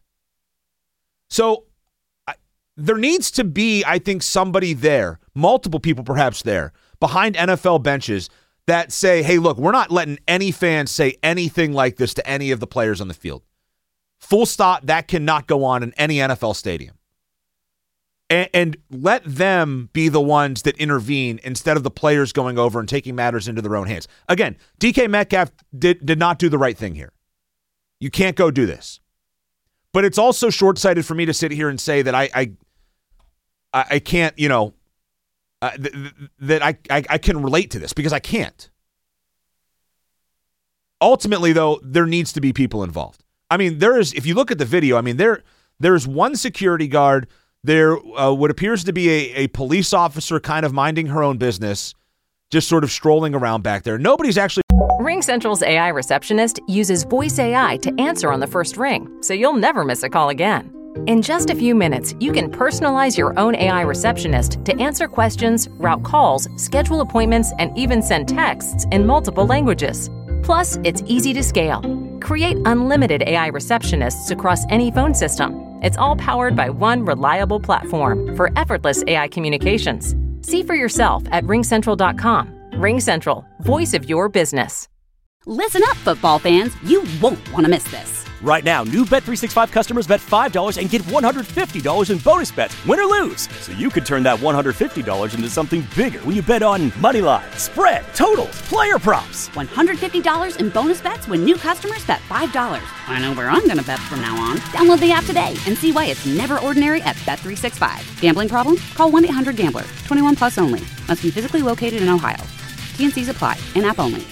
So I, there needs to be, I think, somebody there, multiple people perhaps there, behind N F L benches that say, hey, look, we're not letting any fan say anything like this to any of the players on the field. Full stop, that cannot go on in any N F L stadium. And, and let them be the ones that intervene instead of the players going over and taking matters into their own hands. Again, D K Metcalf did, did not do the right thing here. You can't go do this. But it's also short-sighted for me to sit here and say that I I, I can't, you know, uh, th- th- that I, I I can relate to this, because I can't. Ultimately, though, there needs to be people involved. I mean, there is, if you look at the video, I mean, there there's one security guard, there uh, what appears to be a, a police officer kind of minding her own business, just sort of strolling around back there. Nobody's actually... RingCentral's A I receptionist uses voice A I to answer on the first ring, so you'll never miss a call again. In just a few minutes, you can personalize your own A I receptionist to answer questions, route calls, schedule appointments, and even send texts in multiple languages. Plus, it's easy to scale. Create unlimited A I receptionists across any phone system. It's all powered by one reliable platform for effortless A I communications. See for yourself at ring central dot com. RingCentral, voice of your business. Listen up, football fans. You won't want to miss this. Right now, new Bet three sixty-five customers bet five dollars and get one hundred fifty dollars in bonus bets, win or lose. So you could turn that one hundred fifty dollars into something bigger when you bet on money line, spread, totals, player props. one hundred fifty dollars in bonus bets when new customers bet five dollars. I know where I'm going to bet from now on. Download the app today and see why it's never ordinary at Bet three sixty-five. Gambling problem? Call one eight hundred gambler. twenty-one plus only. Must be physically located in Ohio. T N Cs apply. In-app only.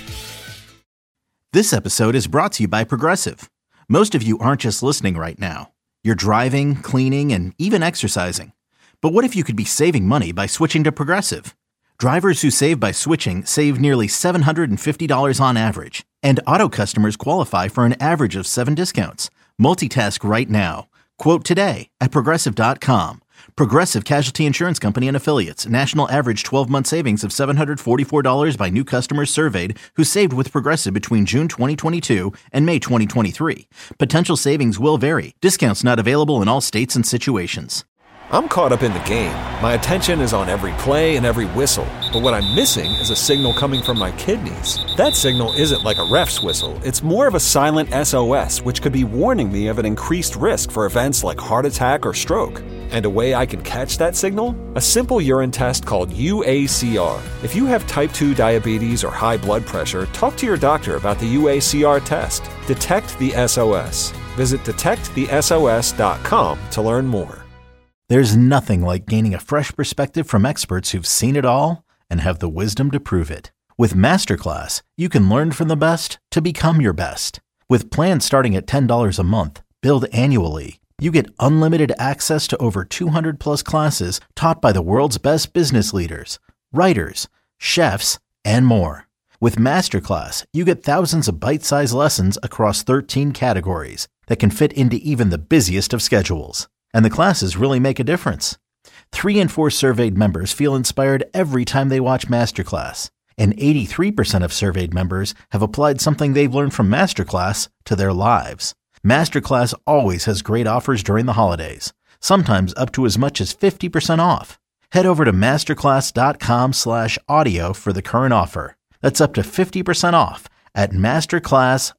This episode is brought to you by Progressive. Most of you aren't just listening right now. You're driving, cleaning, and even exercising. But what if you could be saving money by switching to Progressive? Drivers who save by switching save nearly seven hundred fifty dollars on average. And auto customers qualify for an average of seven discounts. Multitask right now. Quote today at Progressive dot com. Progressive Casualty Insurance Company and Affiliates. National average twelve-month savings of seven hundred forty-four dollars by new customers surveyed who saved with Progressive between June twenty twenty-two and May twenty twenty-three. Potential savings will vary. Discounts not available in all states and situations. I'm caught up in the game. My attention is on every play and every whistle. But what I'm missing is a signal coming from my kidneys. That signal isn't like a ref's whistle. It's more of a silent S O S, which could be warning me of an increased risk for events like heart attack or stroke. And a way I can catch that signal? A simple urine test called U A C R. If you have type two diabetes or high blood pressure, talk to your doctor about the U A C R test. Detect the S O S. Visit detect the S O S dot com to learn more. There's nothing like gaining a fresh perspective from experts who've seen it all and have the wisdom to prove it. With Masterclass, you can learn from the best to become your best. With plans starting at ten dollars a month, billed annually, you get unlimited access to over two hundred plus classes taught by the world's best business leaders, writers, chefs, and more. With Masterclass, you get thousands of bite-sized lessons across thirteen categories that can fit into even the busiest of schedules. And the classes really make a difference. Three in four surveyed members feel inspired every time they watch Masterclass. And eighty-three percent of surveyed members have applied something they've learned from Masterclass to their lives. Masterclass always has great offers during the holidays, sometimes up to as much as fifty percent off. Head over to masterclass.com slash audio for the current offer. That's up to fifty percent off at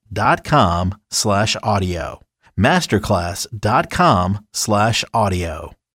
masterclass.com slash audio. masterclass.com slash audio.